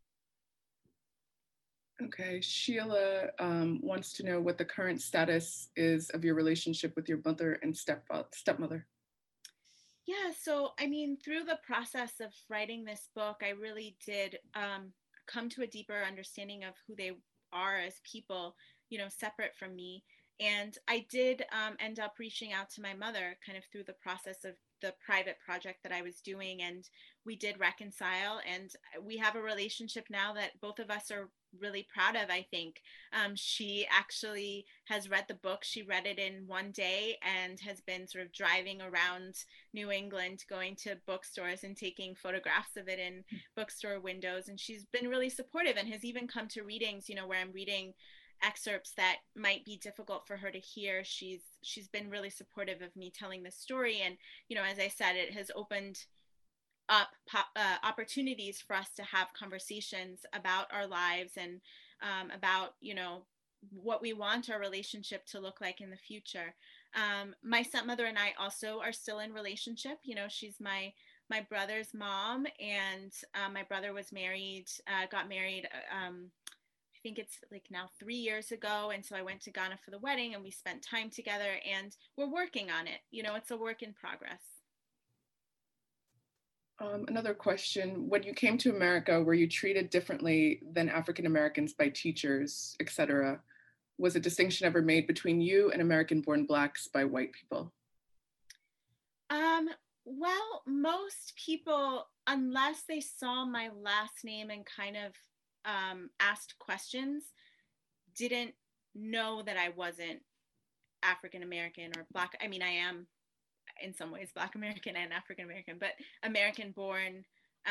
Okay, Sheila wants to know what the current status is of your relationship with your mother and stepmother. Yeah, so I mean, through the process of writing this book, I really did come to a deeper understanding of who they are as people, separate from me. And I did end up reaching out to my mother kind of through the process of the private project that I was doing. And we did reconcile, and we have a relationship now that both of us are really proud of, I think. She actually has read the book. She read it in one day and has been sort of driving around New England, going to bookstores and taking photographs of it in bookstore windows. And she's been really supportive and has even come to readings, where I'm reading excerpts that might be difficult for her to hear. She's been really supportive of me telling this story. And, as I said, it has opened up opportunities for us to have conversations about our lives and about, what we want our relationship to look like in the future. My stepmother and I also are still in relationship. She's my brother's mom, and my brother was got married, I think it's now 3 years ago. And so I went to Ghana for the wedding, and we spent time together, and we're working on it. It's a work in progress. Another question, when you came to America, were you treated differently than African Americans by teachers, etc.? Was a distinction ever made between you and American-born Blacks by white people? Well, most people, unless they saw my last name and kind of asked questions, didn't know that I wasn't African American or Black. I mean, I am in some ways Black American and African American, but American born.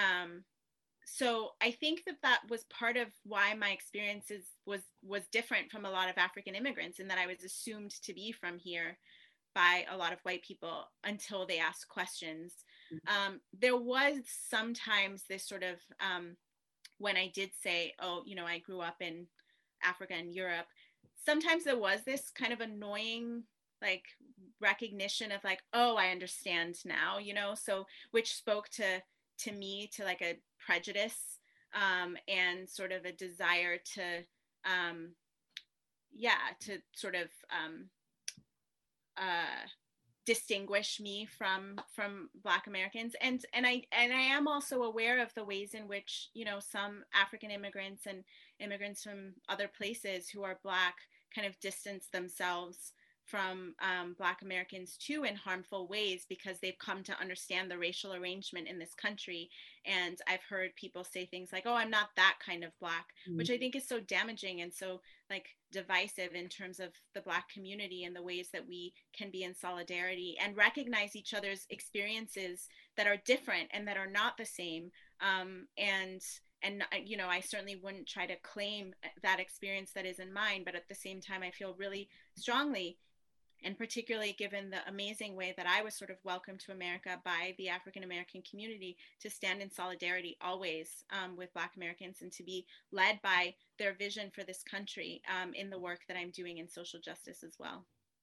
So I think that was part of why my experiences was different from a lot of African immigrants, in that I was assumed to be from here by a lot of white people until they asked questions. Mm-hmm. There was sometimes this sort of, when I did say, oh, I grew up in Africa and Europe, sometimes there was this kind of annoying recognition of oh, I understand now, so which spoke to me to a prejudice and sort of a desire to sort of distinguish me from Black Americans, and I am also aware of the ways in which, you know, some African immigrants and immigrants from other places who are Black kind of distance themselves from Black Americans too in harmful ways, because they've come to understand the racial arrangement in this country. And I've heard people say things like, oh, I'm not that kind of Black, which I think is so damaging and so like divisive in terms of the Black community and the ways that we can be in solidarity and recognize each other's experiences that are different and that are not the same. And you know, I certainly wouldn't try to claim that experience that is in mine, but at the same time, I feel really strongly, and particularly given the amazing way that I was sort of welcomed to America by the African American community, to stand in solidarity always with Black Americans and to be led by their vision for this country in the work that I'm doing in social justice as well.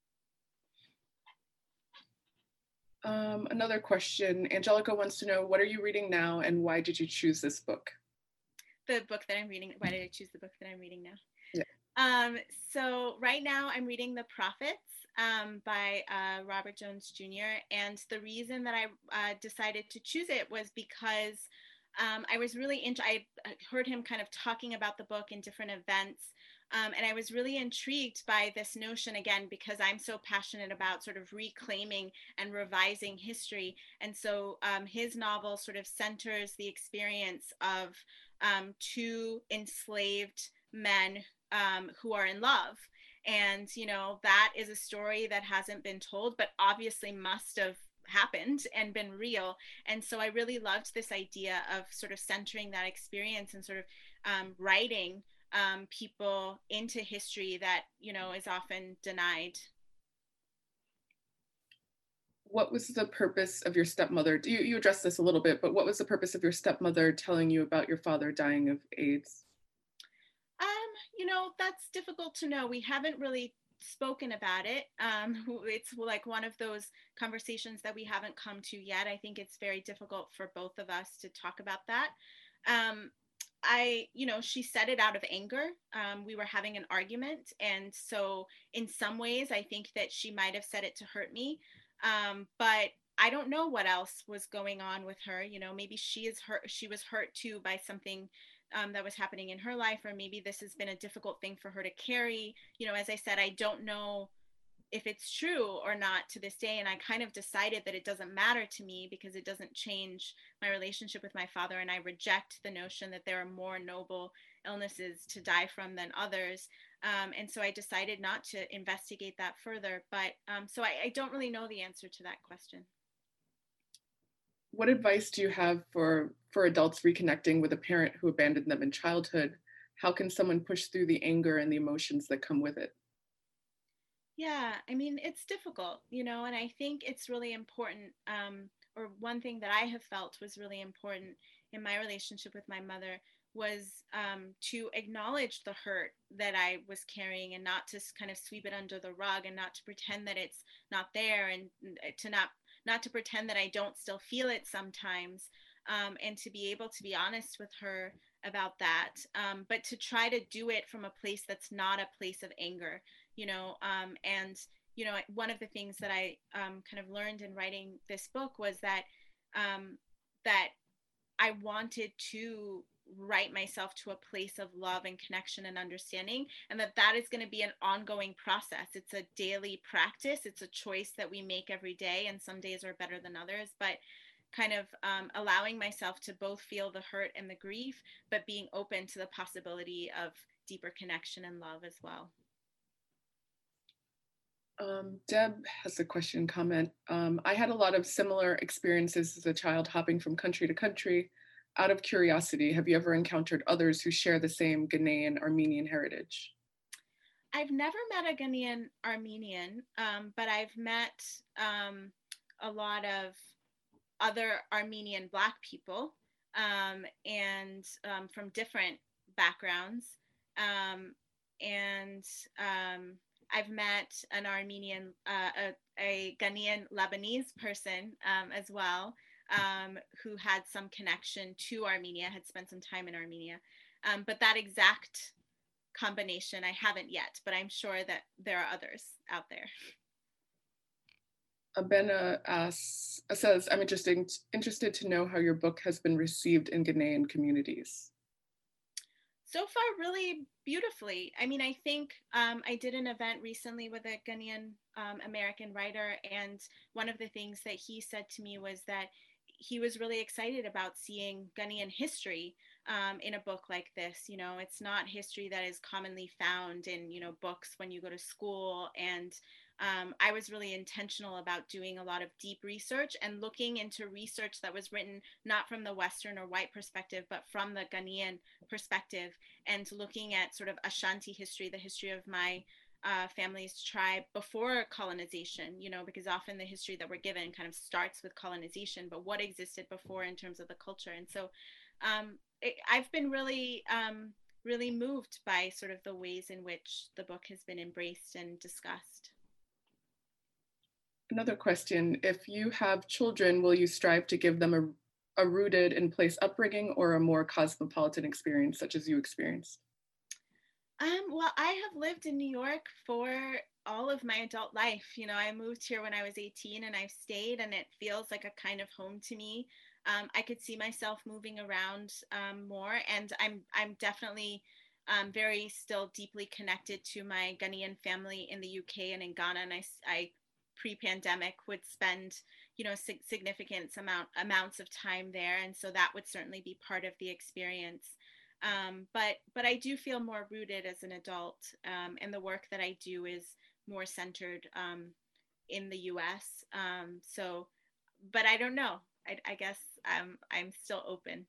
Another question, Angelica wants to know, what are you reading now and why did you choose this book? The book that I'm reading, why did I choose the book that I'm reading now? Yeah. So right now I'm reading The Prophets by Robert Jones Jr. And the reason that I decided to choose it was because I was really I heard him kind of talking about the book in different events. And I was really intrigued by this notion, again, because I'm so passionate about sort of reclaiming and revising history. And so his novel sort of centers the experience of two enslaved men who are in love. And, you know, that is a story that hasn't been told, but obviously must have happened and been real. And so I really loved this idea of sort of centering that experience and sort of writing people into history that, you know, is often denied. What was the purpose of your stepmother? You addressed this a little bit, but what was the purpose of your stepmother telling you about your father dying of AIDS? You know, that's difficult to know. We haven't really spoken about it. It's like one of those conversations that we haven't come to yet. I think it's very difficult for both of us to talk about that. You know, she said it out of anger. We were having an argument. And so in some ways, I think that she might have said it to hurt me. But I don't know what else was going on with her. You know, maybe she was hurt too by something that was happening in her life, or maybe this has been a difficult thing for her to carry. You know, as I said, I don't know if it's true or not to this day. And I kind of decided that it doesn't matter to me because it doesn't change my relationship with my father. And I reject the notion that there are more noble illnesses to die from than others. And so I decided not to investigate that further. But so I don't really know the answer to that question. What advice do you have for adults reconnecting with a parent who abandoned them in childhood? How can someone push through the anger and the emotions that come with it? Yeah, I mean, it's difficult, you know, and I think it's really important, or one thing that I have felt was really important in my relationship with my mother was to acknowledge the hurt that I was carrying and not to kind of sweep it under the rug and not to pretend that it's not there, and to not to pretend that I don't still feel it sometimes, and to be able to be honest with her about that, but to try to do it from a place that's not a place of anger, you know. And, you know, one of the things that I kind of learned in writing this book was that that I wanted to write myself to a place of love and connection and understanding, and that is going to be an ongoing process. It's a daily practice. It's a choice that we make every day, and some days are better than others, but kind of allowing myself to both feel the hurt and the grief, but being open to the possibility of deeper connection and love as well. Deb has a question comment. I had a lot of similar experiences as a child, hopping from country to country. Out of curiosity, have you ever encountered others who share the same Ghanaian Armenian heritage? I've never met a Ghanaian Armenian, but I've met a lot of other Armenian Black people, and from different backgrounds. And I've met an Armenian, a Ghanaian Lebanese person as well, who had some connection to Armenia, had spent some time in Armenia. But that exact combination I haven't yet, but I'm sure that there are others out there. Abena says, I'm interested to know how your book has been received in Ghanaian communities. So far, really beautifully. I mean, I think I did an event recently with a Ghanaian American writer, and one of the things that he said to me was that he was really excited about seeing Ghanaian history in a book like this. You know, it's not history that is commonly found in, you know, books when you go to school. And I was really intentional about doing a lot of deep research and looking into research that was written not from the Western or white perspective, but from the Ghanaian perspective, and looking at sort of Ashanti history, the history of my family's tribe before colonization, you know, because often the history that we're given kind of starts with colonization, but what existed before in terms of the culture. And so I've been really, really moved by sort of the ways in which the book has been embraced and discussed. Another question, if you have children, will you strive to give them a rooted in place upbringing or a more cosmopolitan experience such as you experienced? Well, I have lived in New York for all of my adult life. You know, I moved here when I was 18 and I've stayed, and it feels like a kind of home to me. I could see myself moving around more, and I'm definitely very still deeply connected to my Ghanaian family in the UK and in Ghana, and I pre-pandemic would spend, you know, significant amounts of time there, and so that would certainly be part of the experience. But I do feel more rooted as an adult, and the work that I do is more centered in the U.S. So, but I don't know. I guess I'm still open.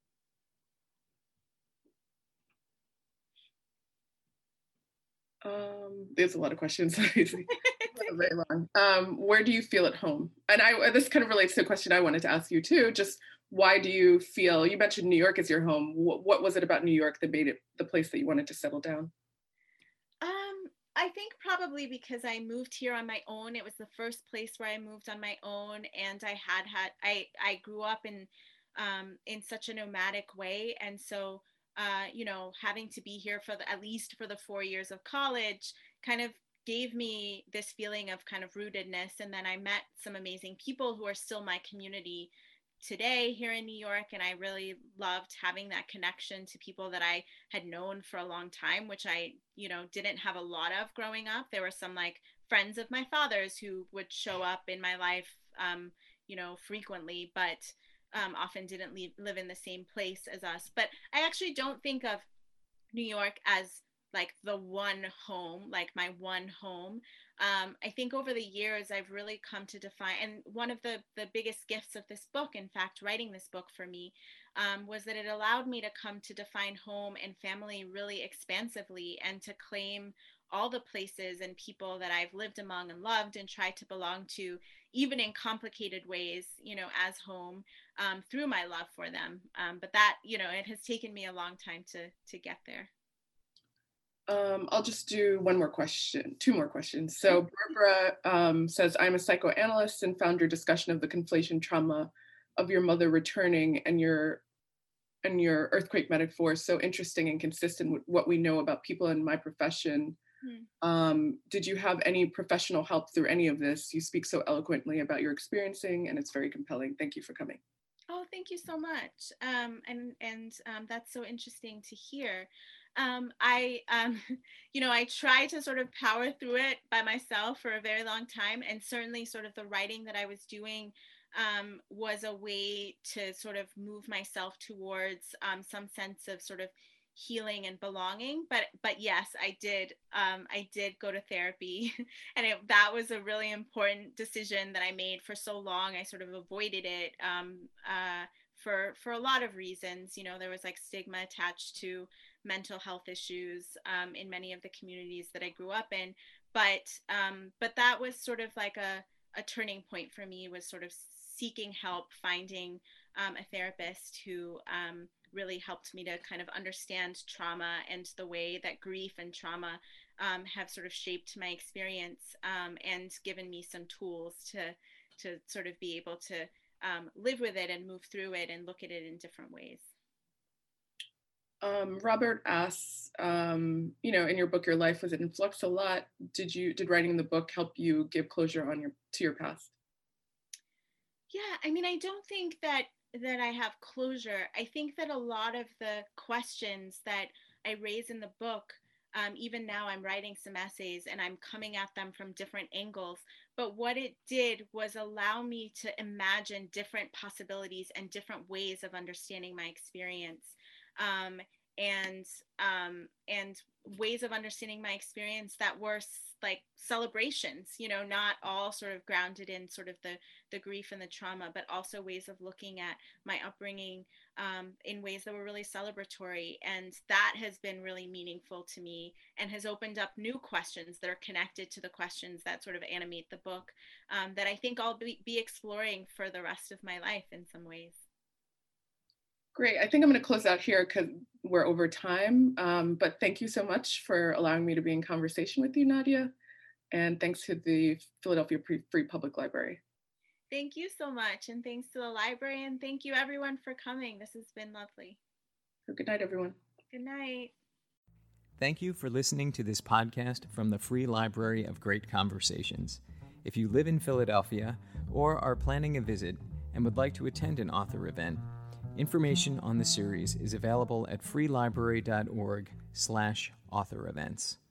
There's a lot of questions. Very long. Where do you feel at home? And this kind of relates to a question I wanted to ask you too. Just why do you feel, you mentioned New York as your home. What was it about New York that made it the place that you wanted to settle down? I think probably because I moved here on my own. It was the first place where I moved on my own, and I grew up in such a nomadic way, and so you know, having to be here for at least for the 4 years of college kind of gave me this feeling of kind of rootedness. And then I met some amazing people who are still my community today here in New York, and I really loved having that connection to people that I had known for a long time, which I, you know, didn't have a lot of growing up. There were some like friends of my father's who would show up in my life, you know, frequently, but often didn't live in the same place as us. But I actually don't think of New York as like the one home, like my one home. I think over the years, I've really come to define, and one of the biggest gifts of this book, in fact, writing this book for me, was that it allowed me to come to define home and family really expansively, and to claim all the places and people that I've lived among and loved and tried to belong to, even in complicated ways, you know, as home, through my love for them. But that, you know, it has taken me a long time to get there. I'll just do two more questions. So Barbara says, I'm a psychoanalyst and found your discussion of the conflation trauma of your mother returning and your earthquake metaphor so interesting and consistent with what we know about people in my profession. Did you have any professional help through any of this? You speak so eloquently about your experiencing, and it's very compelling. Thank you for coming. Oh, thank you so much. That's so interesting to hear. You know, I tried to sort of power through it by myself for a very long time. And certainly sort of the writing that I was doing was a way to sort of move myself towards some sense of sort of healing and belonging. But yes, I did go to therapy, and that was a really important decision that I made for so long. I sort of avoided it for a lot of reasons. You know, there was like stigma attached to mental health issues in many of the communities that I grew up in. But that was sort of like a turning point for me, was sort of seeking help, finding a therapist who really helped me to kind of understand trauma and the way that grief and trauma have sort of shaped my experience, and given me some tools to sort of be able to live with it and move through it and look at it in different ways. Robert asks, in your book, your life was in flux a lot. Did writing the book help you give closure to your past? Yeah, I mean, I don't think that I have closure. I think that a lot of the questions that I raise in the book, even now I'm writing some essays and I'm coming at them from different angles. But what it did was allow me to imagine different possibilities and different ways of understanding my experience. Um, and ways of understanding my experience that were like celebrations, not all sort of grounded in sort of the grief and the trauma, but also ways of looking at my upbringing in ways that were really celebratory. And that has been really meaningful to me and has opened up new questions that are connected to the questions that sort of animate the book, that I think I'll be exploring for the rest of my life in some ways. Great. I think I'm going to close out here because we're over time. But thank you so much for allowing me to be in conversation with you, Nadia. And thanks to the Philadelphia Free Public Library. Thank you so much. And thanks to the library. And thank you, everyone, for coming. This has been lovely. Good night, everyone. Good night. Thank you for listening to this podcast from the Free Library of Great Conversations. If you live in Philadelphia or are planning a visit and would like to attend an author event, information on the series is available at freelibrary.org/author events.